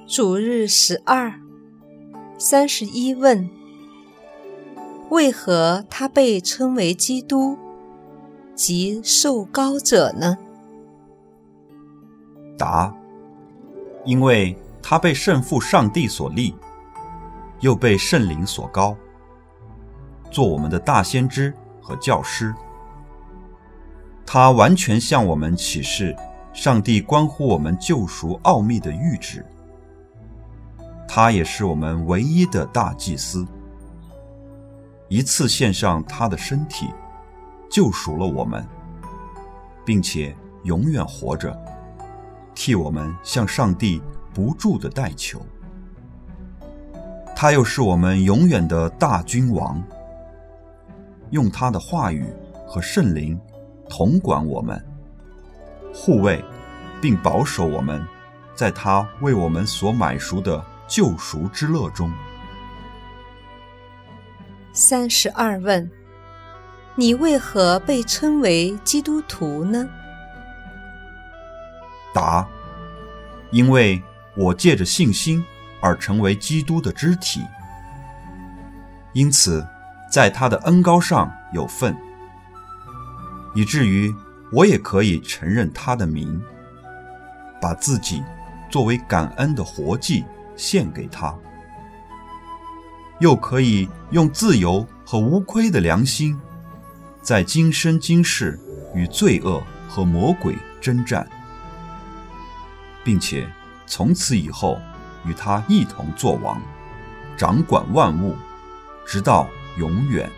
主日12、31问：为何他被称为基督，即受膏者呢？ 答：因为他被圣父上帝所立，又被圣灵所膏，做我们的大先知和教师。他完全向我们启示上帝关乎我们救赎奥秘的预旨。他也是我们唯一的大祭司，一次献上他的身体，救赎了我们，并且永远活着，替我们向上帝不住地代求。他又是我们永远的大君王，用他的话语和圣灵统管我们，护卫并保守我们在他为我们所买赎的救赎之乐中。 32问：你为何被称为基督徒呢？ 答：因为我借着信心而成为基督的肢体，因此在他的恩膏上有份，以至于我也可以承认他的名，把自己作为感恩的活祭献给他，又可以用自由和无亏的良心，在今生今世与罪恶和魔鬼征战，并且从此以后与他一同作王，掌管万物，直到永远。